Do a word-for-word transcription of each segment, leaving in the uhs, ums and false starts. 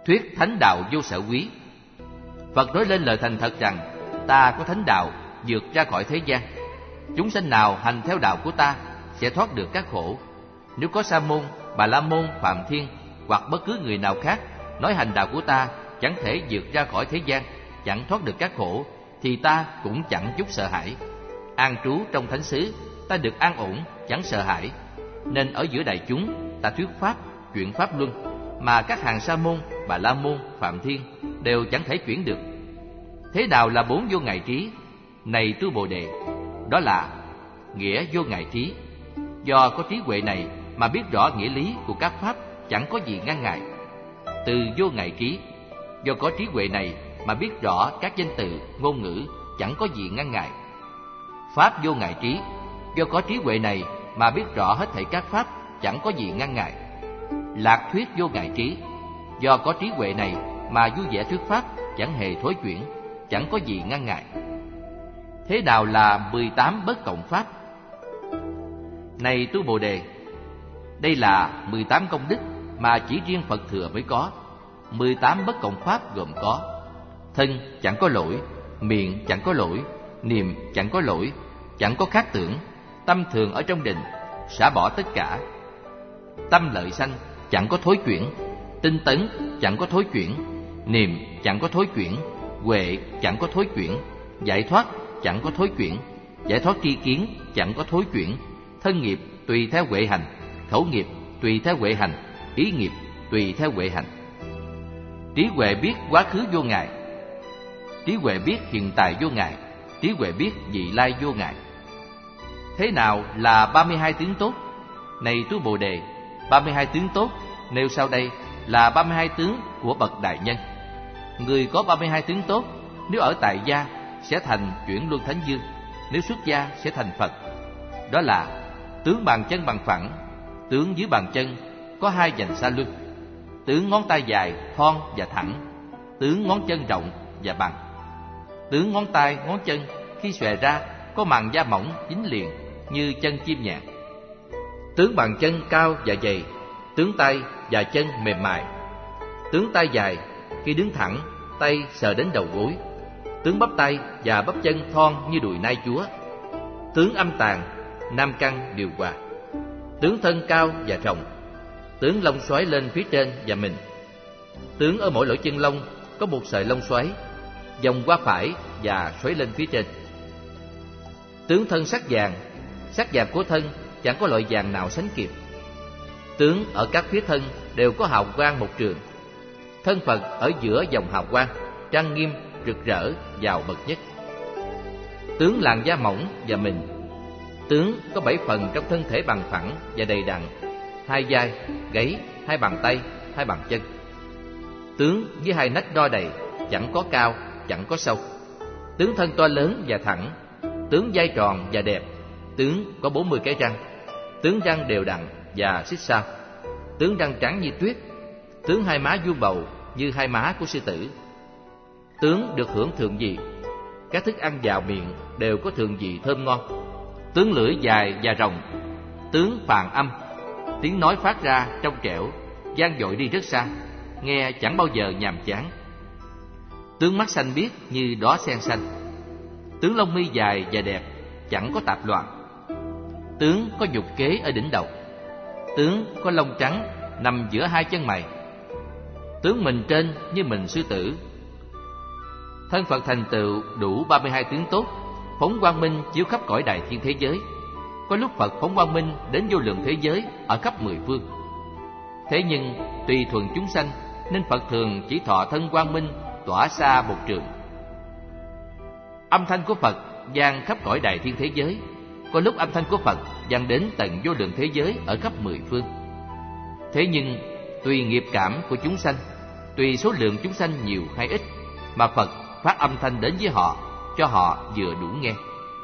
Thuyết thánh đạo vô sở quý. Phật nói lên lời thành thật rằng ta có thánh đạo vượt ra khỏi thế gian. Chúng sanh nào hành theo đạo của ta sẽ thoát được các khổ. Nếu có Sa môn, Bà La môn, Phạm Thiên hoặc bất cứ người nào khác nói hành đạo của ta chẳng thể vượt ra khỏi thế gian, chẳng thoát được các khổ, thì ta cũng chẳng chút sợ hãi. An trú trong thánh xứ, ta được an ổn, chẳng sợ hãi. Nên ở giữa đại chúng, ta thuyết pháp, chuyển pháp luân, mà các hàng Sa môn, Bà La môn, Phạm Thiên đều chẳng thể chuyển được. Thế nào là bốn vô ngại trí? Này tu Bồ Đề, đó là nghĩa vô ngại trí. Do có trí huệ này mà biết rõ nghĩa lý của các pháp chẳng có gì ngăn ngại. Từ vô ngại trí. Do có trí huệ này mà biết rõ các danh từ, ngôn ngữ chẳng có gì ngăn ngại. Pháp vô ngại trí. Do có trí huệ này mà biết rõ hết thảy các pháp chẳng có gì ngăn ngại. Lạc thuyết vô ngại trí. Do có trí huệ này mà vui vẻ thuyết pháp chẳng hề thối chuyển, chẳng có gì ngăn ngại. Thế nào là mười tám bất cộng pháp? Này tu Bồ Đề, đây là mười tám công đức mà chỉ riêng Phật Thừa mới có. Mười tám bất cộng pháp gồm có: thân chẳng có lỗi, miệng chẳng có lỗi, niệm chẳng có lỗi, chẳng có khác tưởng, tâm thường ở trong định, xả bỏ tất cả. Tâm lợi sanh chẳng có thối chuyển, tinh tấn chẳng có thối chuyển, niệm chẳng có thối chuyển, huệ chẳng có thối chuyển, giải thoát chẳng có thối chuyển, giải thoát tri kiến chẳng có thối chuyển. Thân nghiệp tùy theo huệ hành, khẩu nghiệp tùy theo huệ hành, ý nghiệp tùy theo huệ hành. Trí huệ biết quá khứ vô ngại, trí huệ biết hiện tại vô ngại, trí huệ biết vị lai vô ngại. Thế nào là ba mươi hai tướng tốt? Này tu Bồ Đề, ba mươi hai tướng tốt nêu sau đây là ba mươi hai tướng của bậc đại nhân. Người có ba mươi hai tướng tốt, nếu ở tại gia sẽ thành chuyển luân thánh dương, nếu xuất gia sẽ thành Phật. Đó là tướng bàn chân bằng phẳng, tướng dưới bàn chân có hai vành sa luân, tướng ngón tay dài, thon và thẳng, tướng ngón chân rộng và bằng, tướng ngón tay, ngón chân khi xòe ra có màng da mỏng dính liền như chân chim nhạn, tướng bàn chân cao và dày, tướng tay và chân mềm mại, tướng tay dài khi đứng thẳng tay sờ đến đầu gối, tướng bắp tay và bắp chân thon như đùi nai chúa, tướng âm tàn nam căn điều hòa, tướng thân cao và rộng, tướng lông xoáy lên phía trên và mình, tướng ở mỗi lỗ chân lông có một sợi lông xoáy vòng qua phải và xoáy lên phía trên, tướng thân sắc vàng, sắc vàng của thân chẳng có loại vàng nào sánh kịp, tướng ở các phía thân đều có hào quang một trường, thân Phật ở giữa dòng hào quang trang nghiêm rực rỡ giàu bậc nhất, tướng làn da mỏng và mịn, tướng có bảy phần trong thân thể bằng phẳng và đầy đặn, hai vai, gáy, hai bàn tay, hai bàn chân, tướng với hai nách đo đầy, chẳng có cao, chẳng có sâu, tướng thân to lớn và thẳng, tướng vai tròn và đẹp, tướng có bốn mươi cái răng, tướng răng đều đặn và xích sao, tướng răng trắng như tuyết, tướng hai má vuông bầu như hai má của sư tử, tướng được hưởng thượng vị, các thức ăn vào miệng đều có thượng vị thơm ngon, tướng lưỡi dài và rồng, tướng phàn âm, tiếng nói phát ra trong trẻo, vang dội đi rất xa, nghe chẳng bao giờ nhàm chán, tướng mắt xanh biếc như đóa sen xanh, tướng lông mi dài và đẹp, chẳng có tạp loạn, tướng có nhục kế ở đỉnh đầu, tướng có lông trắng nằm giữa hai chân mày, tướng mình trên như mình sư tử. Thân Phật thành tựu đủ ba mươi hai tướng tốt, phóng quang minh chiếu khắp cõi đại thiên thế giới. Có lúc Phật phóng quang minh đến vô lượng thế giới ở khắp mười phương. Thế nhưng tùy thuận chúng sanh nên Phật thường chỉ thọ thân quang minh tỏa xa một trường. Âm thanh của Phật vang khắp cõi đại thiên thế giới. Có lúc âm thanh của Phật vang đến tận vô lượng thế giới ở khắp mười phương. Thế nhưng tùy nghiệp cảm của chúng sanh, tùy số lượng chúng sanh nhiều hay ít, mà Phật phát âm thanh đến với họ, cho họ vừa đủ nghe.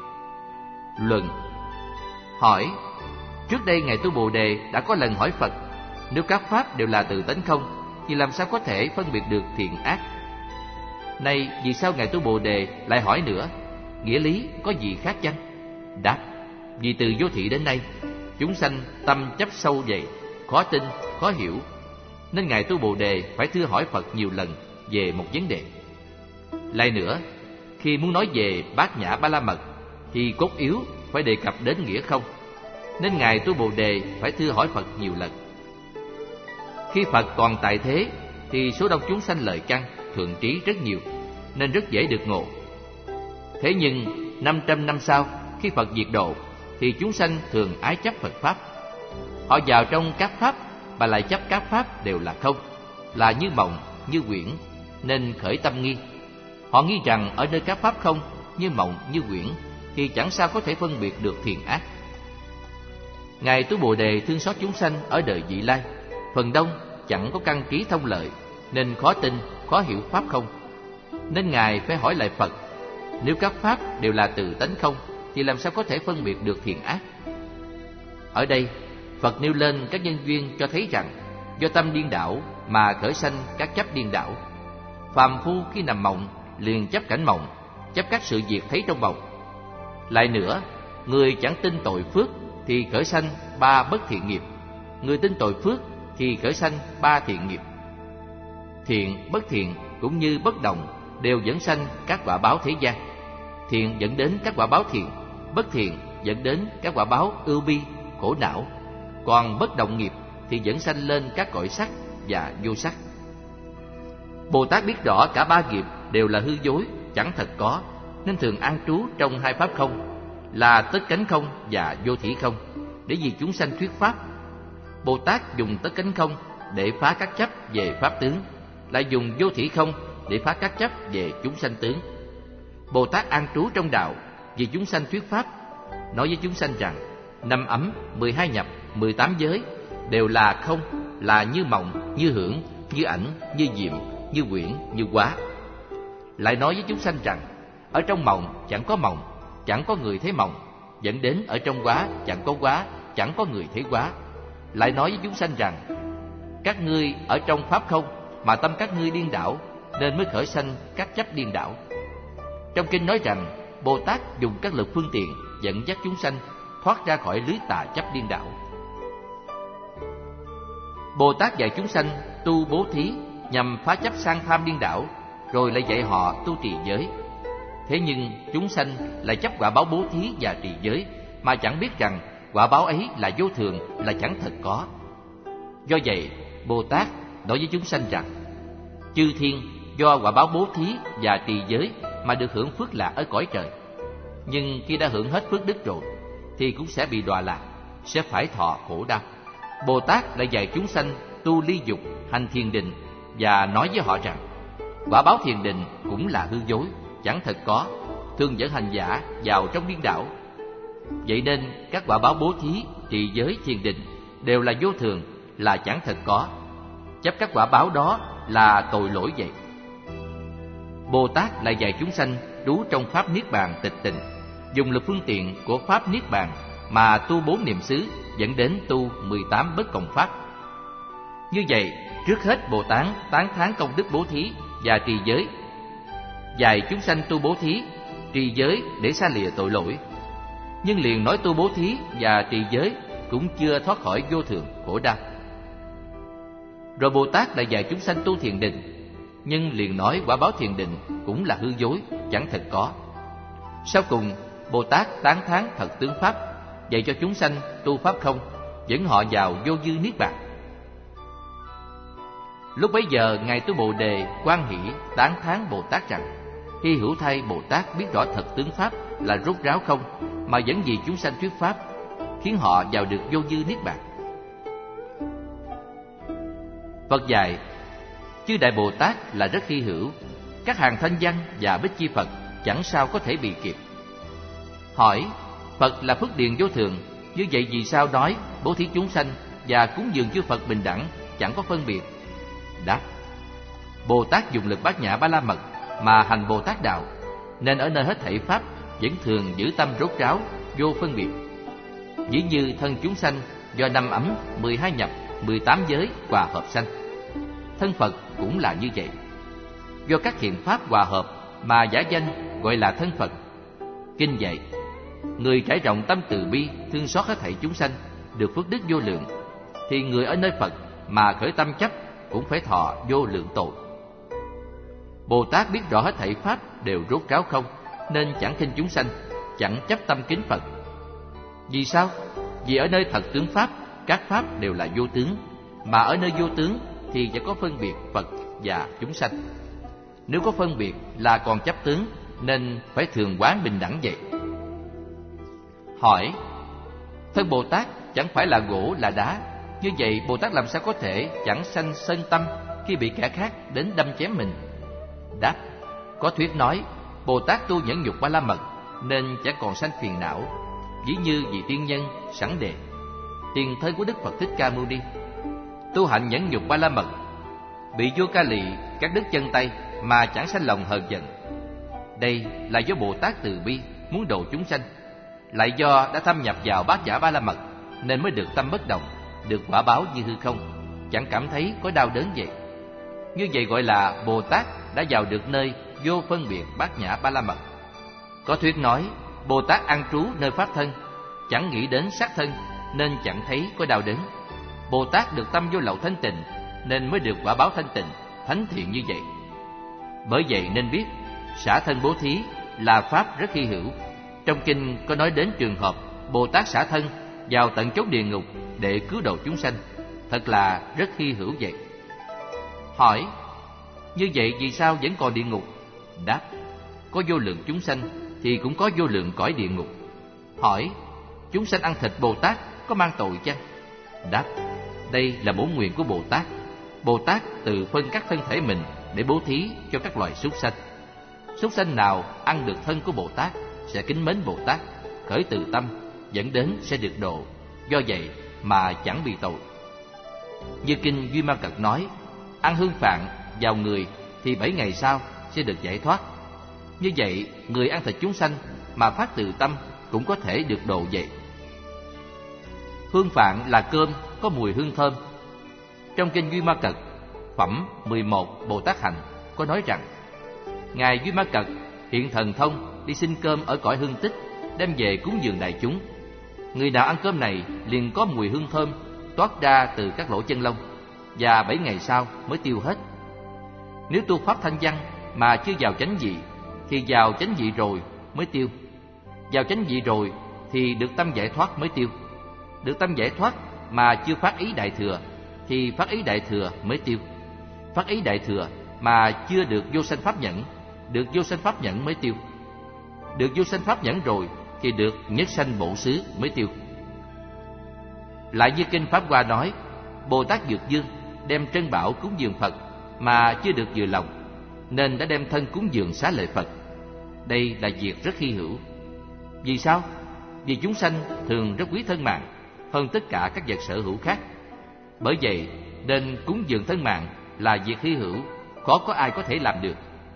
Luận. Hỏi: trước đây Ngài Tu Bồ Đề đã có lần hỏi Phật, nếu các pháp đều là từ tánh không, thì làm sao có thể phân biệt được thiện ác? Nay vì sao Ngài Tu Bồ Đề lại hỏi nữa? Nghĩa lý có gì khác chăng? Đáp: vì từ vô thị đến nay, chúng sanh tâm chấp sâu dày, khó tin, khó hiểu. nên Ngài Tu Bồ Đề phải thưa hỏi Phật nhiều lần về một vấn đề. Lại nữa, khi muốn nói về Bát Nhã Ba La Mật thì cốt yếu phải đề cập đến nghĩa không, nên Ngài Tu Bồ Đề phải thưa hỏi Phật nhiều lần. Khi Phật còn tại thế thì số đông chúng sanh lời căn, thuận trí rất nhiều, nên rất dễ được ngộ. Thế nhưng năm trăm năm sau, khi Phật diệt độ thì chúng sanh thường ái chấp Phật Pháp. Họ vào trong các Pháp và lại chấp các Pháp đều là không, là như mộng, như quyển, nên khởi tâm nghi. Họ nghi rằng ở nơi các Pháp không, như mộng, như quyển thì chẳng sao có thể phân biệt được thiện ác. Ngài Tu Bồ Đề thương xót chúng sanh ở đời vị lai, phần đông chẳng có căn trí thông lợi, nên khó tin, khó hiểu Pháp không. Nên Ngài phải hỏi lại Phật, nếu các Pháp đều là từ tánh không thì làm sao có thể phân biệt được thiện ác? Ở đây, Phật nêu lên các nhân duyên cho thấy rằng do tâm điên đảo mà khởi sanh các chấp điên đảo. Phàm phu khi nằm mộng liền chấp cảnh mộng, chấp các sự việc thấy trong mộng. Lại nữa, người chẳng tin tội phước thì khởi sanh ba bất thiện nghiệp, người tin tội phước thì khởi sanh ba thiện nghiệp. Thiện, bất thiện cũng như bất đồng đều dẫn sanh các quả báo thế gian. Thiện dẫn đến các quả báo thiện, bất thiện dẫn đến các quả báo ưu bi, khổ não. Còn bất động nghiệp thì dẫn sanh lên các cõi sắc và vô sắc. Bồ Tát biết rõ cả ba nghiệp đều là hư dối, chẳng thật có, nên thường an trú trong hai pháp không, là tất cánh không và vô thỉ không, để vì chúng sanh thuyết pháp. Bồ Tát dùng tất cánh không để phá các chấp về pháp tướng, lại dùng vô thỉ không để phá các chấp về chúng sanh tướng. Bồ Tát an trú trong đạo vì chúng sanh thuyết pháp, nói với chúng sanh rằng năm ấm, mười hai nhập, mười tám giới đều là không, là như mộng, như hưởng, như ảnh, như diệm, như quyển, như hóa. Lại nói với chúng sanh rằng ở trong mộng chẳng có mộng, chẳng có người thấy mộng, dẫn đến ở trong hóa chẳng có hóa, chẳng có người thấy hóa. Lại nói với chúng sanh rằng các ngươi ở trong pháp không mà tâm các ngươi điên đảo, nên mới khởi sanh các chấp điên đảo. Trong kinh nói rằng Bồ Tát dùng các lực phương tiện dẫn dắt chúng sanh thoát ra khỏi lưới tà chấp điên đảo. Bồ Tát dạy chúng sanh tu bố thí nhằm phá chấp sang tham điên đảo, rồi lại dạy họ tu trì giới. Thế nhưng chúng sanh lại chấp quả báo bố thí và trì giới, mà chẳng biết rằng quả báo ấy là vô thường, là chẳng thật có. Do vậy, Bồ Tát nói với chúng sanh rằng chư thiên do quả báo bố thí và trì giới mà được hưởng phước lạc ở cõi trời. Nhưng khi đã hưởng hết phước đức rồi thì cũng sẽ bị đọa lạc, sẽ phải thọ khổ đau. Bồ Tát lại dạy chúng sanh tu ly dục, hành thiền định, và nói với họ rằng quả báo thiền định cũng là hư dối, chẳng thật có, thường dẫn hành giả vào trong điên đảo. Vậy nên các quả báo bố thí, trì giới, thiền định đều là vô thường, là chẳng thật có. Chấp các quả báo đó là tội lỗi vậy. Bồ Tát lại dạy chúng sanh trú trong pháp niết bàn tịch tịnh, dùng lực phương tiện của pháp niết bàn mà tu bốn niệm xứ, dẫn đến tu mười tám bất cộng pháp. Như vậy, trước hết Bồ Tát tán thán công đức bố thí và trì giới, dạy chúng sanh tu bố thí, trì giới để xa lìa tội lỗi. Nhưng liền nói tu bố thí và trì giới cũng chưa thoát khỏi vô thường khổ đau. Rồi Bồ Tát lại dạy chúng sanh tu thiền định, nhưng liền nói quả báo thiền định cũng là hư dối, chẳng thật có. Sau cùng, Bồ Tát tán thán thật tướng pháp, dạy cho chúng sanh tu pháp không, dẫn họ vào vô dư niết bàn. Lúc bấy giờ, Ngài Tu Bồ Đề hoan hỷ tán thán Bồ Tát rằng hy hữu thay Bồ Tát biết rõ thật tướng pháp là rốt ráo không, mà vẫn vì chúng sanh thuyết pháp, khiến họ vào được vô dư niết bàn. Phật dạy chư Đại Bồ Tát là rất hy hữu, các hàng thanh văn và bích chi Phật chẳng sao có thể bị kịp. Hỏi: Phật là phước điền vô thường, như vậy vì sao nói bố thí chúng sanh và cúng dường chư Phật bình đẳng, chẳng có phân biệt? Đáp: Bồ Tát dùng lực Bát Nhã Ba La Mật mà hành Bồ Tát đạo, nên ở nơi hết thảy pháp vẫn thường giữ tâm rốt ráo, vô phân biệt. Ví như thân chúng sanh do năm ấm, mười hai nhập, mười tám giới hòa hợp sanh, thân Phật cũng là như vậy. Do các thiện pháp hòa hợp mà giả danh gọi là thân Phật. Kinh dạy: người trải rộng tâm từ bi, thương xót hết thảy chúng sanh, được phước đức vô lượng, thì người ở nơi Phật mà khởi tâm chấp cũng phải thọ vô lượng tội. Bồ Tát biết rõ hết thảy pháp đều rốt ráo không, nên chẳng khinh chúng sanh, chẳng chấp tâm kính Phật. Vì sao? Vì ở nơi thật tướng pháp, các pháp đều là vô tướng, mà ở nơi vô tướng thì sẽ có phân biệt Phật và chúng sanh. Nếu có phân biệt là còn chấp tướng, nên phải thường quán bình đẳng vậy. Hỏi: thân Bồ Tát chẳng phải là gỗ là đá, như vậy Bồ Tát làm sao có thể chẳng sanh sân tâm khi bị kẻ khác đến đâm chém mình? Đáp: có thuyết nói Bồ Tát tu nhẫn nhục ba la mật nên chẳng còn sanh phiền não, ví như vị tiên nhân Sẵn Đề, tiền thân của Đức Phật Thích Ca Mâu Ni, tu hạnh nhẫn nhục ba la mật, bị vua Ca Lị cắt đứt chân tay mà chẳng sanh lòng hờn giận. Đây là do Bồ Tát từ bi muốn độ chúng sanh, lại do đã thâm nhập vào bát nhã ba la mật nên mới được tâm bất động, được quả báo như hư không, chẳng cảm thấy có đau đớn vậy. Như vậy gọi là Bồ Tát đã vào được nơi vô phân biệt bát nhã ba la mật. Có thuyết nói Bồ Tát an trú nơi pháp thân, chẳng nghĩ đến sắc thân nên chẳng thấy có đau đớn. Bồ Tát được tâm vô lậu thanh tịnh nên mới được quả báo thanh tịnh, thánh thiện như vậy. Bởi vậy nên biết xả thân bố thí là pháp rất hy hữu. Trong kinh có nói đến trường hợp Bồ Tát xả thân vào tận chốn địa ngục để cứu độ chúng sanh, thật là rất hy hữu vậy. Hỏi: như vậy vì sao vẫn còn địa ngục? Đáp: có vô lượng chúng sanh thì cũng có vô lượng cõi địa ngục. Hỏi: chúng sanh ăn thịt Bồ Tát có mang tội chăng? Đáp: đây là bổn nguyện của Bồ Tát. Bồ Tát tự phân các thân thể mình để bố thí cho các loài súc sanh. Súc sanh nào ăn được thân của Bồ Tát sẽ kính mến Bồ Tát, khởi từ tâm, dẫn đến sẽ được độ. Do vậy mà chẳng bị tội. Như kinh Duy Ma Cật nói, ăn hương phạn vào người thì bảy ngày sau sẽ được giải thoát. Như vậy người ăn thịt chúng sanh mà phát từ tâm cũng có thể được độ vậy. Hương phạn là cơm có mùi hương thơm. Trong kinh Duy Ma Cật phẩm mười một Bồ Tát Hạnh có nói rằng, ngài Duy Ma Cật hiện thần thông đi xin cơm ở cõi hương tích, đem về cúng dường đại chúng. Người nào ăn cơm này liền có mùi hương thơm toát ra từ các lỗ chân lông, và bảy ngày sau mới tiêu hết. Nếu tu pháp thanh văn mà chưa vào chánh vị thì vào chánh vị rồi mới tiêu. Vào chánh vị rồi thì được tâm giải thoát mới tiêu. Được tâm giải thoát mà chưa phát ý đại thừa thì phát ý đại thừa mới tiêu. Phát ý đại thừa mà chưa được vô sanh pháp nhẫn, được vô sanh pháp nhẫn mới tiêu. Được vô sanh pháp nhẫn rồi thì được nhất sanh bổ xứ mới tiêu. Lại như kinh Pháp Hoa nói, Bồ Tát Dược Dương đem trân bảo cúng dường Phật mà chưa được vừa lòng, nên đã đem thân cúng dường xá lợi Phật. Đây là việc rất hy hữu. Vì sao? Vì chúng sanh thường rất quý thân mạng hơn tất cả các vật sở hữu khác. Bởi vậy nên cúng dường thân mạng là việc hy hữu, khó có ai có thể làm được.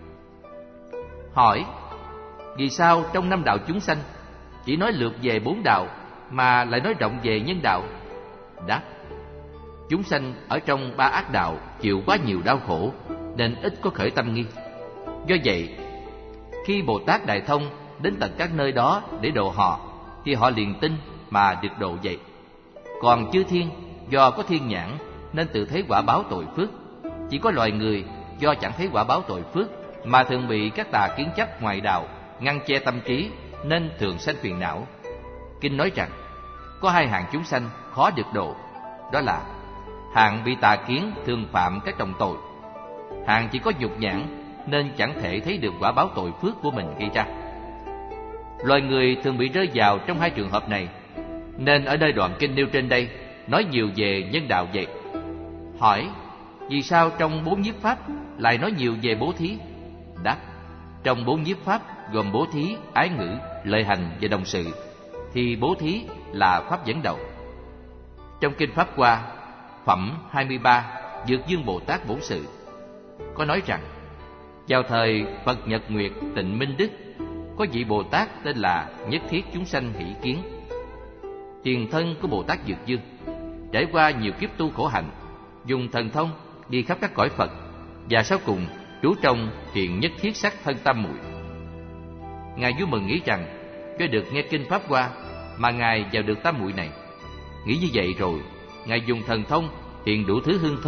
Hỏi: vì sao trong năm đạo chúng sanh chỉ nói lược về bốn đạo mà lại nói rộng về nhân đạo? Đáp: chúng sanh ở trong ba ác đạo chịu quá nhiều đau khổ nên ít có khởi tâm nghi. Do vậy khi Bồ Tát Đại Thông đến tận các nơi đó để độ họ thì họ liền tin mà được độ vậy. Còn chư thiên do có thiên nhãn nên tự thấy quả báo tội phước. Chỉ có loài người do chẳng thấy quả báo tội phước mà thường bị các tà kiến chấp ngoại đạo ngăn che tâm trí nên thường sanh phiền não. Kinh nói rằng có hai hạng chúng sanh khó được độ, đó là hạng bị tà kiến thường phạm các trọng tội, hạng chỉ có nhục nhãn nên chẳng thể thấy được quả báo tội phước của mình gây ra. Loài người thường bị rơi vào trong hai trường hợp này, nên ở nơi đoạn kinh nêu trên đây nói nhiều về nhân đạo vậy. Hỏi: vì sao trong bốn nhiếp pháp lại nói nhiều về bố thí? Đáp: trong bốn nhiếp pháp gồm bố thí, ái ngữ, lợi hành và đồng sự, thì bố thí là pháp dẫn đầu. Trong kinh Pháp Hoa phẩm hai mươi ba Dược Dương Bồ Tát Bổn Sự có nói rằng, vào thời Phật Nhật Nguyệt Tịnh Minh Đức, có vị Bồ Tát tên là Nhất Thiết Chúng Sanh Hỷ Kiến. Tiền thân của Bồ Tát Dược Dương trải qua nhiều kiếp tu khổ hạnh, dùng thần thông đi khắp các cõi Phật, và sau cùng trú trong hiện nhất thiết sắc thân tam muội. Ngài vui mừng nghĩ rằng do được nghe kinh Pháp Hoa mà ngài vào được tam muội này. Nghĩ như vậy rồi, ngài dùng thần thông hiện đủ thứ hương thơm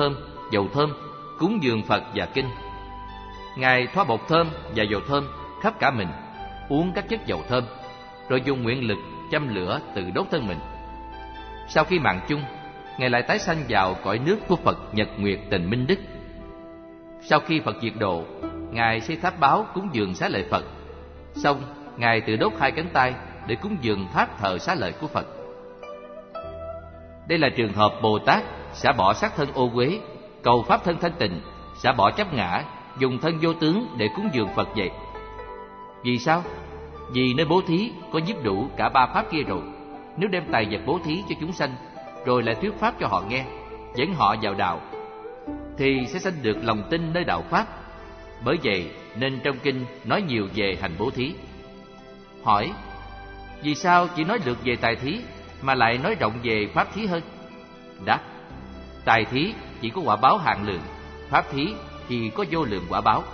dầu thơm, cúng dường Phật và kinh. Ngài thoa bột thơm và dầu thơm khắp cả mình, uống các chất dầu thơm, rồi dùng nguyện lực châm lửa tự đốt thân mình. Sau khi mạng chung, Ngài lại tái sanh vào cõi nước của Phật Nhật Nguyệt Tịnh Minh Đức. Sau khi Phật diệt độ, Ngài xây tháp báo cúng dường xá lợi Phật. Xong, Ngài tự đốt hai cánh tay để cúng dường tháp thờ xá lợi của Phật. Đây là trường hợp Bồ Tát xả bỏ xác thân ô uế, cầu pháp thân thanh tịnh, xả bỏ chấp ngã, dùng thân vô tướng để cúng dường Phật vậy. Vì sao? Vì nơi bố thí có nhiếp đủ cả ba pháp kia rồi. Nếu đem tài vật bố thí cho chúng sanh, rồi lại thuyết pháp cho họ nghe, dẫn họ vào đạo, thì sẽ sanh được lòng tin nơi đạo pháp. Bởi vậy nên trong kinh nói nhiều về hành bố thí. Hỏi: vì sao chỉ nói được về tài thí mà lại nói rộng về pháp thí hơn? Đáp: tài thí chỉ có quả báo hạn lượng, pháp thí thì có vô lượng quả báo.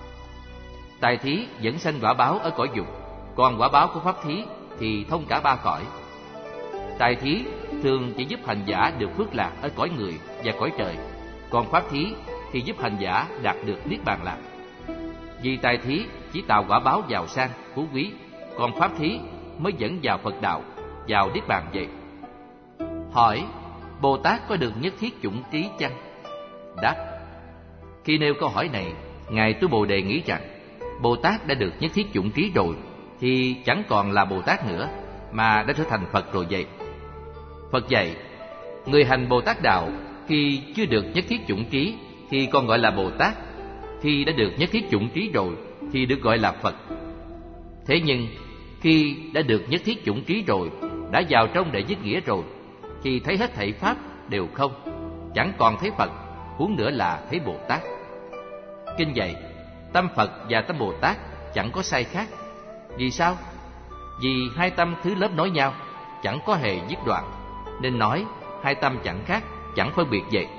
Tài thí dẫn sanh quả báo ở cõi dục, còn quả báo của pháp thí thì thông cả ba cõi. Tài thí thường chỉ giúp hành giả được phước lạc ở cõi người và cõi trời, còn pháp thí thì giúp hành giả đạt được niết bàn lạc. Vì tài thí chỉ tạo quả báo giàu sang, phú quý, còn pháp thí mới dẫn vào Phật đạo, vào niết bàn vậy. Hỏi: Bồ Tát có được nhất thiết chủng trí chăng? Đáp: khi nêu câu hỏi này, Ngài Tu Bồ Đề nghĩ rằng Bồ Tát đã được nhất thiết chủng trí rồi thì chẳng còn là Bồ Tát nữa, mà đã trở thành Phật rồi vậy. Phật dạy, người hành Bồ Tát đạo khi chưa được nhất thiết chủng trí thì còn gọi là Bồ Tát, khi đã được nhất thiết chủng trí rồi thì được gọi là Phật. Thế nhưng khi đã được nhất thiết chủng trí rồi, đã vào trong đệ nhất nghĩa rồi, thì thấy hết thảy pháp đều không, chẳng còn thấy Phật, huống nữa là thấy Bồ Tát. Kinh dạy, tâm Phật và tâm Bồ Tát chẳng có sai khác. Vì sao? Vì hai tâm thứ lớp nối nhau, chẳng có hề dứt đoạn, nên nói hai tâm chẳng khác, chẳng phân biệt vậy.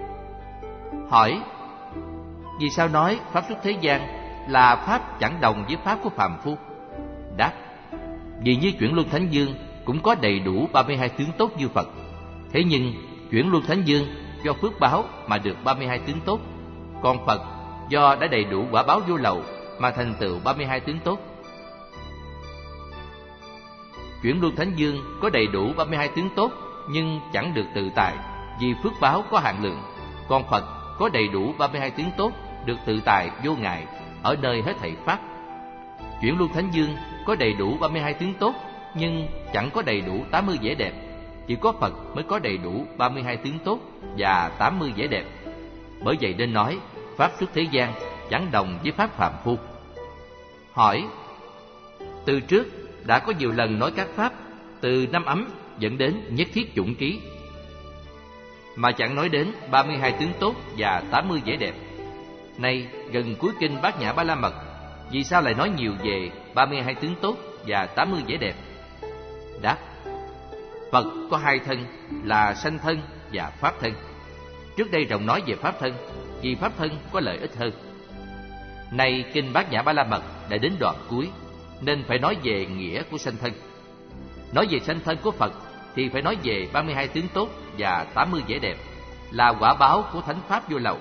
Hỏi: vì sao nói pháp xuất thế gian là pháp chẳng đồng với pháp của phàm phu? Đáp: vì như chuyển luân thánh dương cũng có đầy đủ ba mươi hai tướng tốt như Phật. Thế nhưng chuyển luân thánh dương do phước báo mà được ba mươi hai tướng tốt, còn Phật do đã đầy đủ quả báo vô lậu mà thành tựu ba mươi hai tướng tốt. Chuyển luân thánh dương có đầy đủ ba mươi hai tướng tốt nhưng chẳng được tự tại, vì phước báo có hạn lượng, còn Phật có đầy đủ ba mươi hai tướng tốt, được tự tại vô ngại ở nơi hết thảy pháp. Chuyển luân thánh dương có đầy đủ ba mươi hai tướng tốt nhưng chẳng có đầy đủ tám mươi vẻ đẹp, chỉ có Phật mới có đầy đủ ba mươi hai tướng tốt và tám mươi vẻ đẹp. Bởi vậy nên nói pháp xuất thế gian chẳng đồng với pháp phàm phu. Hỏi: từ trước đã có nhiều lần nói các pháp từ năm ấm dẫn đến nhất thiết chủng trí, mà chẳng nói đến ba mươi hai tướng tốt và tám mươi vẻ đẹp. Nay gần cuối kinh Bát Nhã Ba La Mật, vì sao lại nói nhiều về ba mươi hai tướng tốt và tám mươi vẻ đẹp? Đáp: Phật có hai thân là sanh thân và pháp thân. Trước đây rộng nói về pháp thân, vì pháp thân có lợi ích hơn. Nay kinh Bát Nhã Ba La Mật đã đến đoạn cuối, nên phải nói về nghĩa của sanh thân. Nói về sanh thân của Phật thì phải nói về ba mươi hai tướng tốt và tám mươi vẻ đẹp, là quả báo của thánh pháp vô lậu.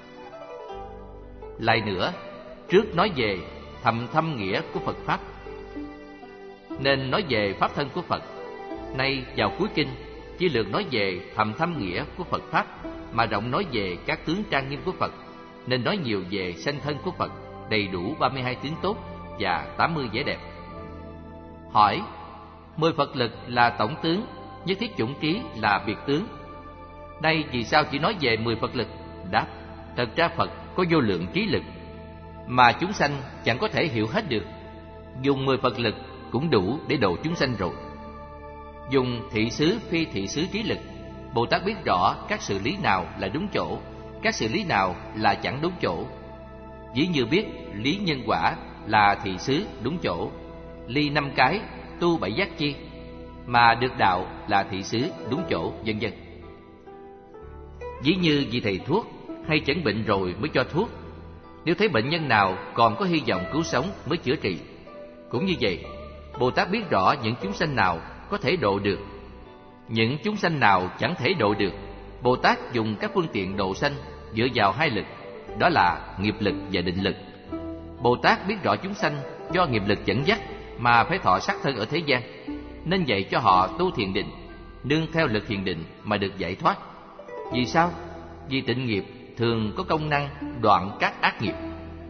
Lại nữa, trước nói về thầm thâm nghĩa của Phật pháp, nên nói về pháp thân của Phật. Nay vào cuối kinh chỉ lược nói về thầm thâm nghĩa của Phật pháp, mà rộng nói về các tướng trang nghiêm của Phật, nên nói nhiều về sanh thân của Phật, đầy đủ ba mươi hai tướng tốt và tám mươi vẻ đẹp. Hỏi: mười Phật lực là tổng tướng, nhất thiết chủng trí là biệt tướng. Đây vì sao chỉ nói về mười Phật lực? Đáp: thật ra Phật có vô lượng trí lực, mà chúng sanh chẳng có thể hiểu hết được. Dùng mười Phật lực cũng đủ để độ chúng sanh rồi. Dùng thị xứ phi thị xứ trí lực, Bồ Tát biết rõ các sự lý nào là đúng chỗ, các sự lý nào là chẳng đúng chỗ. Ví như biết lý nhân quả là thị xứ đúng chỗ, ly năm cái tu bảy giác chi, mà được đạo là thị xứ đúng chỗ, vân vân. Ví như vị thầy thuốc hay chẩn bệnh rồi mới cho thuốc, nếu thấy bệnh nhân nào còn có hy vọng cứu sống mới chữa trị. Cũng như vậy, Bồ Tát biết rõ những chúng sanh nào có thể độ được, những chúng sanh nào chẳng thể độ được. Bồ Tát dùng các phương tiện độ sanh dựa vào hai lực, đó là nghiệp lực và định lực. Bồ Tát biết rõ chúng sanh do nghiệp lực dẫn dắt mà phải thọ sắc thân ở thế gian, nên dạy cho họ tu thiền định, nương theo lực thiền định mà được giải thoát. Vì sao? Vì tịnh nghiệp thường có công năng đoạn các ác nghiệp.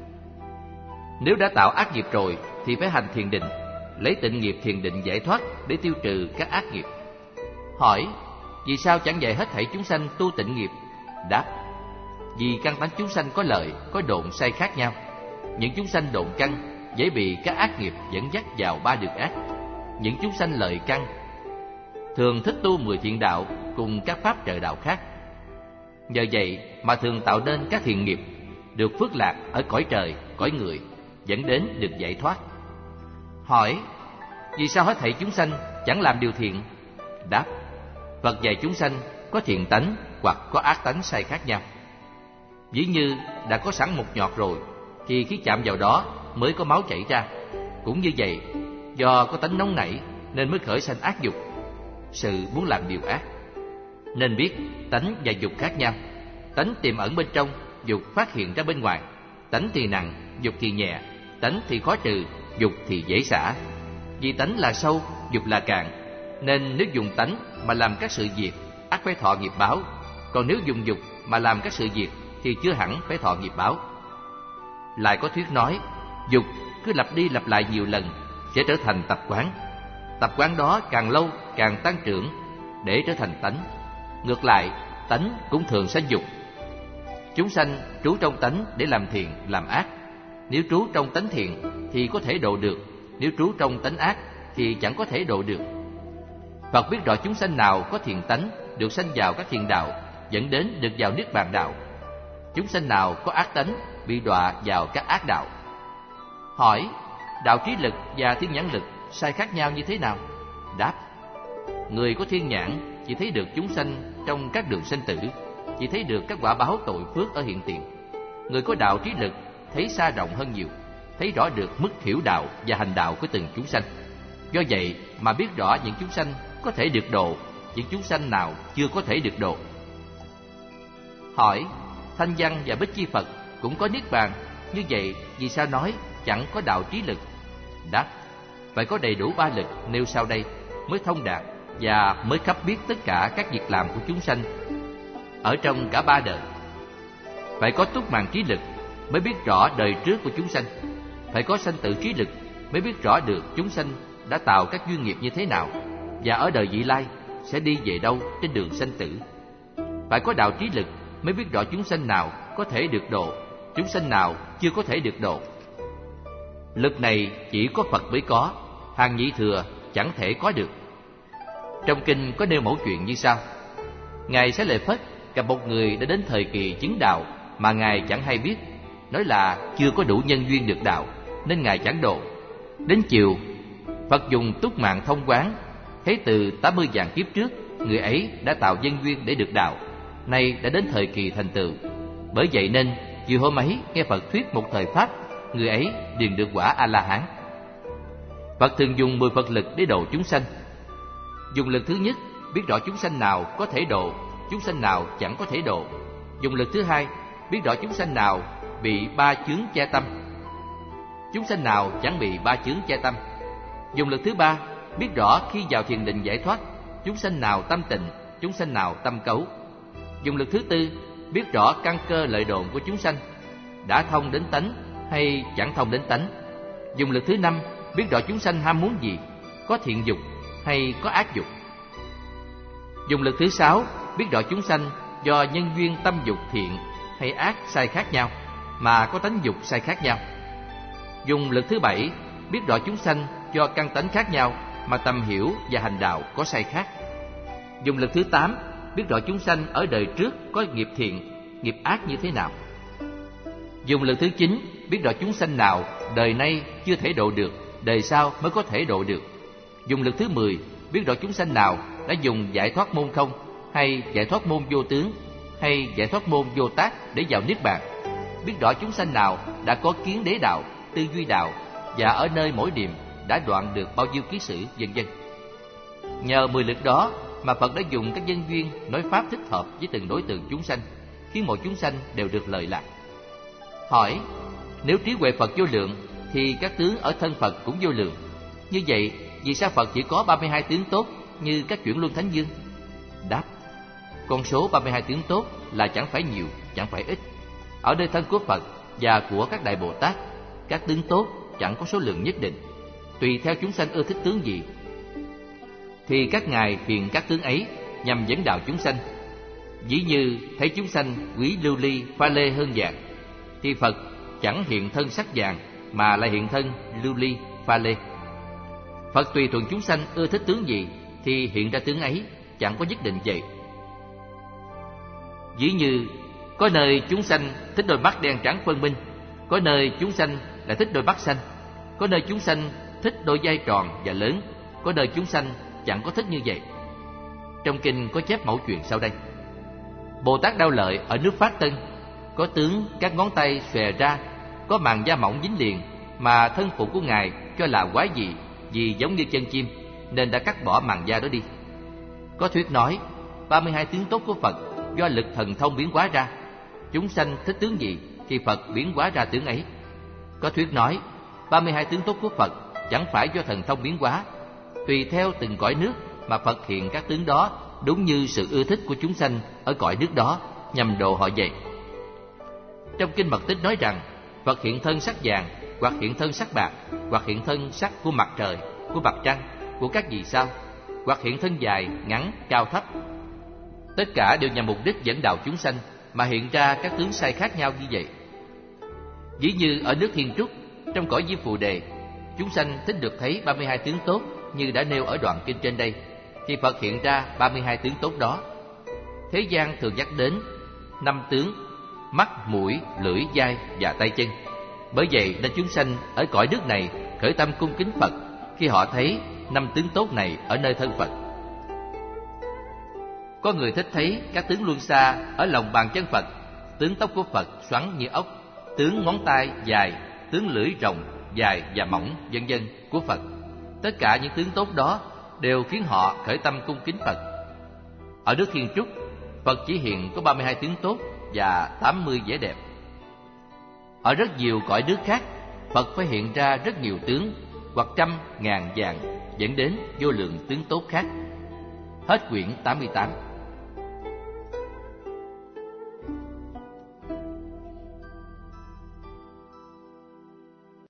Nếu đã tạo ác nghiệp rồi thì phải hành thiền định, lấy tịnh nghiệp thiền định giải thoát để tiêu trừ các ác nghiệp. Hỏi: vì sao chẳng dạy hết thảy chúng sanh tu tịnh nghiệp? Đáp: vì căn tánh chúng sanh có lợi, có độn sai khác nhau. Những chúng sanh độn căn dễ bị các ác nghiệp dẫn dắt vào ba đường ác. Những chúng sanh lợi căn thường thích tu mười thiện đạo cùng các pháp trợ đạo khác. Nhờ vậy mà thường tạo nên các thiện nghiệp, được phước lạc ở cõi trời, cõi người, dẫn đến được giải thoát. Hỏi: vì sao hết thảy chúng sanh chẳng làm điều thiện? Đáp: Phật dạy chúng sanh có thiện tánh hoặc có ác tánh sai khác nhau. Ví như đã có sẵn một nhọt rồi, thì khi chạm vào đó mới có máu chảy ra. Cũng như vậy, do có tánh nóng nảy nên mới khởi sanh ác dục, sự muốn làm điều ác. Nên biết tánh và dục khác nhau. Tánh tiềm ẩn bên trong, dục phát hiện ra bên ngoài. Tánh thì nặng, dục thì nhẹ. Tánh thì khó trừ, dục thì dễ xả. Vì tánh là sâu, dục là cạn, nên nếu dùng tánh mà làm các sự việc, ắt phải thọ nghiệp báo. Còn nếu dùng dục mà làm các sự việc thì chưa hẳn phải thọ nghiệp báo. Lại có thuyết nói, dục cứ lặp đi lặp lại nhiều lần sẽ trở thành tập quán. Tập quán đó càng lâu càng tăng trưởng để trở thành tánh. Ngược lại, tánh cũng thường sanh dục. Chúng sanh trú trong tánh để làm thiện, làm ác. Nếu trú trong tánh thiện thì có thể độ được, nếu trú trong tánh ác thì chẳng có thể độ được. Phật biết rõ chúng sanh nào có thiện tánh được sanh vào các thiện đạo, dẫn đến được vào niết bàn đạo. Chúng sanh nào có ác tánh bị đọa vào các ác đạo. Hỏi: đạo trí lực và thiên nhãn lực sai khác nhau như thế nào? Đáp: người có thiên nhãn chỉ thấy được chúng sanh trong các đường sanh tử, chỉ thấy được các quả báo tội phước ở hiện tiền. Người có đạo trí lực thấy xa rộng hơn nhiều, thấy rõ được mức hiểu đạo và hành đạo của từng chúng sanh. Do vậy mà biết rõ những chúng sanh có thể được độ, những chúng sanh nào chưa có thể được độ. Hỏi: Thanh Văn và Bích Chi Phật cũng có niết bàn, như vậy vì sao nói chẳng có đạo trí lực? Đáp: phải có đầy đủ ba lực nêu sau đây mới thông đạt và mới khắp biết tất cả các việc làm của chúng sanh ở trong cả ba đời. Phải có túc màn trí lực mới biết rõ đời trước của chúng sanh. Phải có sanh tử trí lực mới biết rõ được chúng sanh đã tạo các duyên nghiệp như thế nào và ở đời vị lai sẽ đi về đâu trên đường sanh tử. Phải có đạo trí lực mới biết rõ chúng sanh nào có thể được độ, chúng sanh nào chưa có thể được độ. Lực này chỉ có Phật mới có, hàng nhị thừa chẳng thể có được. Trong kinh có nêu mẫu chuyện như sau: Ngài Xá Lợi Phất gặp một người đã đến thời kỳ chứng đạo mà Ngài chẳng hay biết, nói là chưa có đủ nhân duyên được đạo nên Ngài chẳng độ. Đến chiều, Phật dùng túc mạng thông quán, thấy từ tám mươi vạn kiếp trước người ấy đã tạo nhân duyên để được đạo, nay đã đến thời kỳ thành tựu. Bởi vậy nên chiều hôm ấy nghe Phật thuyết một thời pháp, người ấy liền được quả A-la-hán. Phật thường dùng mười Phật lực để độ chúng sanh. Dùng lực thứ nhất biết rõ chúng sanh nào có thể độ, chúng sanh nào chẳng có thể độ. Dùng lực thứ hai biết rõ chúng sanh nào bị ba chướng che tâm, chúng sanh nào chẳng bị ba chướng che tâm. Dùng lực thứ ba biết rõ khi vào thiền định giải thoát, chúng sanh nào tâm tịnh, chúng sanh nào tâm cấu. Dùng lực thứ tư biết rõ căn cơ lợi độn của chúng sanh, đã thông đến tánh hay chẳng thông đến tánh. Dùng lực thứ năm biết rõ chúng sanh ham muốn gì, có thiện dục hay có ác dục. Dùng lực thứ sáu biết rõ chúng sanh do nhân duyên tâm dục thiện hay ác sai khác nhau mà có tánh dục sai khác nhau. Dùng lực thứ bảy biết rõ chúng sanh do căn tánh khác nhau mà tâm hiểu và hành đạo có sai khác. Dùng lực thứ tám biết rõ chúng sanh ở đời trước có nghiệp thiện, nghiệp ác như thế nào. Dùng lực thứ chín biết rõ chúng sanh nào đời nay chưa thể độ được, đời sau mới có thể độ được. Dùng lực thứ mười biết rõ chúng sanh nào đã dùng giải thoát môn không, hay giải thoát môn vô tướng, hay giải thoát môn vô tác để vào niết bàn. Biết rõ chúng sanh nào đã có kiến đế đạo, tư duy đạo và ở nơi mỗi điểm đã đoạn được bao nhiêu ký sự, vân vân. Nhờ mười lực đó mà Phật đã dùng các nhân duyên nói pháp thích hợp với từng đối tượng chúng sanh, khiến mọi chúng sanh đều được lợi lạc. Hỏi: nếu trí huệ Phật vô lượng thì các tướng ở thân Phật cũng vô lượng. Như vậy, vì sao Phật chỉ có ba mươi hai tướng tốt như các chuyển luân thánh vương? Đáp: con số ba mươi hai tướng tốt là chẳng phải nhiều, chẳng phải ít. Ở nơi thân của Phật và của các đại Bồ Tát, các tướng tốt chẳng có số lượng nhất định, tùy theo chúng sanh ưa thích tướng gì thì các ngài hiện các tướng ấy nhằm dẫn đạo chúng sanh. Ví như thấy chúng sanh quý lưu ly pha lê hơn vàng, thì Phật chẳng hiện thân sắc vàng mà lại hiện thân lưu ly pha lê. Phật tùy thuận chúng sanh ưa thích tướng gì thì hiện ra tướng ấy, chẳng có nhất định vậy. Ví như có nơi chúng sanh thích đôi mắt đen trắng phân minh, có nơi chúng sanh lại thích đôi mắt xanh, có nơi chúng sanh thích đôi vai tròn và lớn, có nơi chúng sanh chẳng có thích như vậy. Trong kinh có chép mẫu chuyện sau đây: Bồ Tát Đao Lợi ở nước Phát Tân có tướng các ngón tay xòe ra, có màng da mỏng dính liền, mà thân phụ của ngài cho là quái dị vì giống như chân chim, nên đã cắt bỏ màng da đó đi. Có thuyết nói ba mươi hai tướng tốt của Phật do lực thần thông biến hóa ra, chúng sanh thích tướng gì thì Phật biến hóa ra tướng ấy. Có thuyết nói ba mươi hai tướng tốt của Phật chẳng phải do thần thông biến hóa, tùy theo từng cõi nước mà Phật hiện các tướng đó, đúng như sự ưa thích của chúng sanh ở cõi nước đó, nhằm độ họ vậy. Trong kinh Mật Tích nói rằng Phật hiện thân sắc vàng, hoặc hiện thân sắc bạc, hoặc hiện thân sắc của mặt trời, của mặt trăng, của các vì sao, hoặc hiện thân dài, ngắn, cao thấp. Tất cả đều nhằm mục đích dẫn đạo chúng sanh mà hiện ra các tướng sai khác nhau như vậy. Ví như ở nước Thiên Trúc, trong cõi Diêm Phù Đề, chúng sanh thích được thấy ba mươi hai tướng tốt như đã nêu ở đoạn kinh trên đây, thì Phật hiện ra ba mươi hai tướng tốt đó. Thế gian thường nhắc đến năm tướng: mắt, mũi, lưỡi, vai và tay chân. Bởi vậy nên chúng sanh ở cõi nước này khởi tâm cung kính Phật khi họ thấy năm tướng tốt này ở nơi thân Phật. Có người thích thấy các tướng luân xa ở lòng bàn chân Phật, tướng tóc của Phật xoắn như ốc, tướng ngón tay dài, tướng lưỡi rộng, dài và mỏng, vân vân của Phật. Tất cả những tướng tốt đó đều khiến họ khởi tâm cung kính Phật. Ở nước Thiên Trúc, Phật chỉ hiện có ba mươi hai tướng tốt và tám mươi vẻ đẹp. Ở rất nhiều cõi nước khác, Phật phải hiện ra rất nhiều tướng, hoặc trăm, ngàn, vạn, dẫn đến vô lượng tướng tốt khác. Hết quyển tám mươi tám.